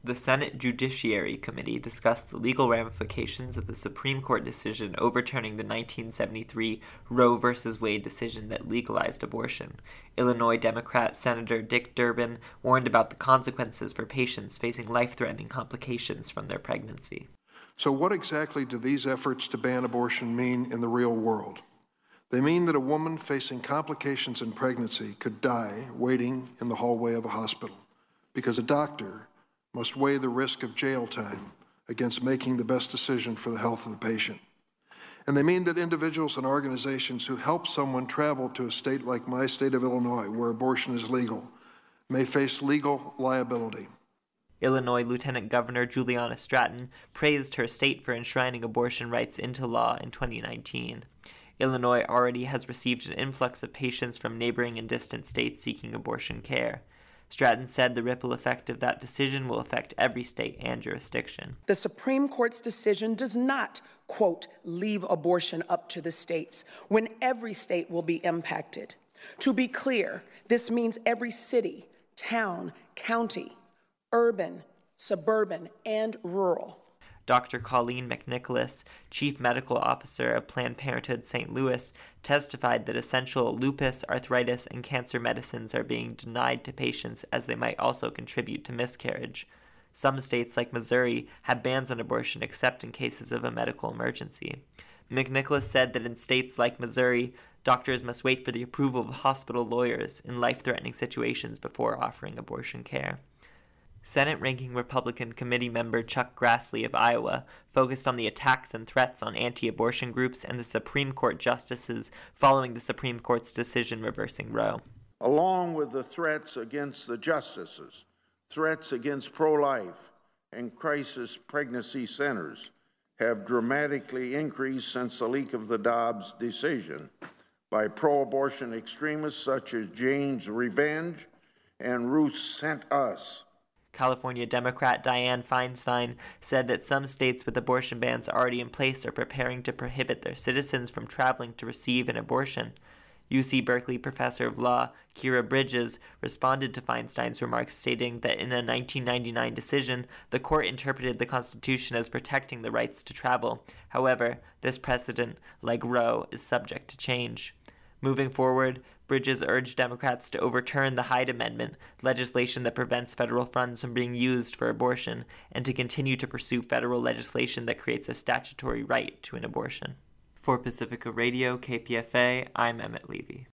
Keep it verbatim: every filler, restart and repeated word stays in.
The Senate Judiciary Committee discussed the legal ramifications of the Supreme Court decision overturning the nineteen seventy-three Roe v. Wade decision that legalized abortion. Illinois Democrat Senator Dick Durbin warned about the consequences for patients facing life-threatening complications from their pregnancy. So what exactly do these efforts to ban abortion mean in the real world? They mean that a woman facing complications in pregnancy could die waiting in the hallway of a hospital because a doctor must weigh the risk of jail time against making the best decision for the health of the patient. And they mean that individuals and organizations who help someone travel to a state like my state of Illinois, where abortion is legal, may face legal liability. Illinois Lieutenant Governor Juliana Stratton praised her state for enshrining abortion rights into law in twenty nineteen. Illinois already has received an influx of patients from neighboring and distant states seeking abortion care. Stratton said the ripple effect of that decision will affect every state and jurisdiction. The Supreme Court's decision does not, quote, leave abortion up to the states, when every state will be impacted. To be clear, this means every city, town, county, urban, suburban, and rural. Doctor Colleen McNicholas, Chief Medical Officer of Planned Parenthood Saint Louis, testified that essential lupus, arthritis, and cancer medicines are being denied to patients as they might also contribute to miscarriage. Some states, like Missouri, have bans on abortion except in cases of a medical emergency. McNicholas said that in states like Missouri, doctors must wait for the approval of hospital lawyers in life-threatening situations before offering abortion care. Senate Ranking Republican Committee member Chuck Grassley of Iowa focused on the attacks and threats on anti-abortion groups and the Supreme Court justices following the Supreme Court's decision reversing Roe. Along with the threats against the justices, threats against pro-life and crisis pregnancy centers have dramatically increased since the leak of the Dobbs decision by pro-abortion extremists such as Jane's Revenge and Ruth Sent Us. California Democrat Dianne Feinstein said that some states with abortion bans already in place are preparing to prohibit their citizens from traveling to receive an abortion. U C Berkeley professor of law Kira Bridges responded to Feinstein's remarks, stating that in a nineteen ninety-nine decision, the court interpreted the Constitution as protecting the rights to travel. However, this precedent, like Roe, is subject to change. Moving forward, Bridges urged Democrats to overturn the Hyde Amendment, legislation that prevents federal funds from being used for abortion, and to continue to pursue federal legislation that creates a statutory right to an abortion. For Pacifica Radio, K P F A, I'm Emmett Levy.